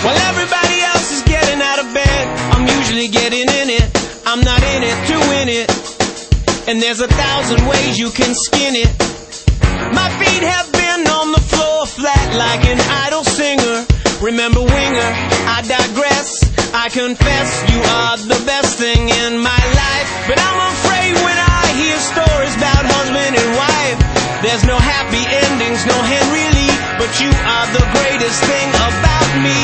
While everybody else is getting out of bed, I'm usually getting in it. I'm not in it to win it, and there's 1,000 ways you can skin it. My feet have been on the floor flat like an idle singer. Remember Winger, I digress, I confess you are the best thing in my life. But I'm afraid when I hear stories about husband and wife, there's no happy endings, no Henry Lee, but you are the greatest thing about me.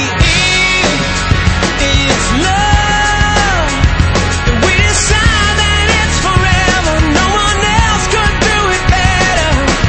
It's love, and we decide that it's forever. No one else could do it better.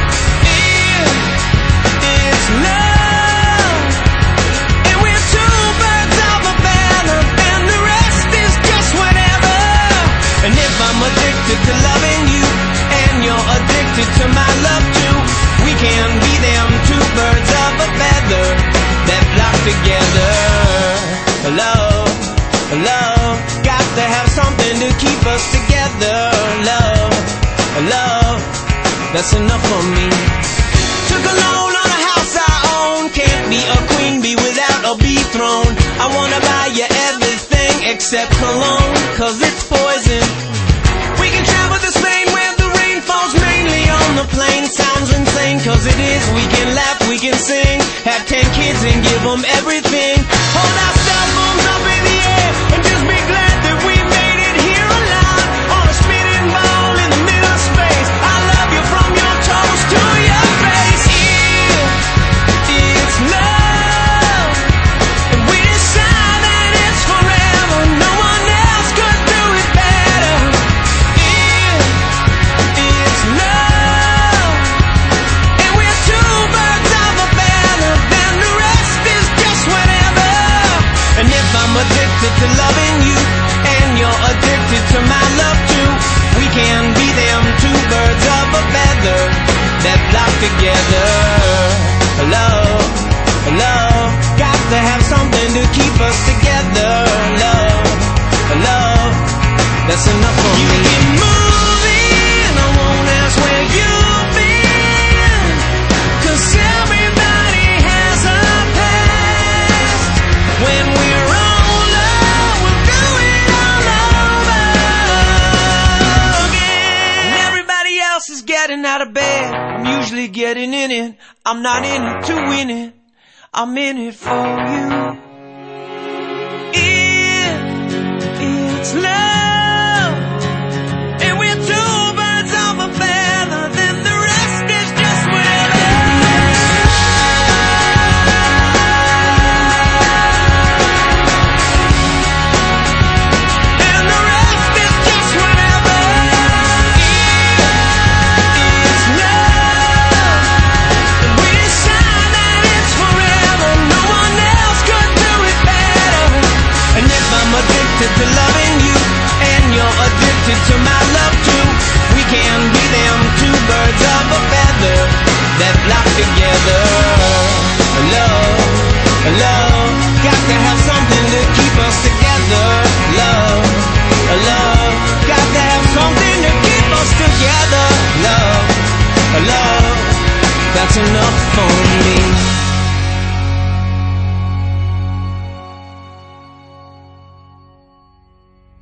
It's love, and we're two birds of a feather, and the rest is just whatever. And if I'm addicted to loving you, and you're addicted to my love too, we can be them two birds of a feather that flock together. Love, love, got to have something to keep us together. Love, love, that's enough for me. Took a loan on a house I own. Can't be a queen bee without a bee throne. I wanna buy you everything except cologne, cause it's poison. We can travel to Spain where the rain falls mainly on the plain. Sounds insane, cause it is. We can laugh, we can sing, have 10 kids and give them everything. Hold our cell phones up in the air and just be glad that we made it here alive, on a spinning ball in the middle of space. I love you from your toes to your face. It's love, and we decide that it's forever. No one else could do it better. It's love, and we're two birds of a feather, then the rest is just whatever. And if I'm addicted to loving you, and you're addicted to my love too, we can be them two birds of a feather that flock together. Love, love, got to have something to keep us together. Love, love, that's enough for me. You keep moving, I won't ask where you've been, cause everybody has a past. When we're older, we'll do it all over again. And everybody else is getting out of bed, I'm usually getting in it. I'm not in it to win it, I'm in it for you. It's love, and we're two birds of a feather, then the rest is just whatever. And the rest is just whatever. It's love, and we decide that it's forever. No one else could do it better. And if I'm addicted to loving you, and you're addicted to my love too, we can be them two birds of a feather that flock together. Love, love, got to have something to keep us together.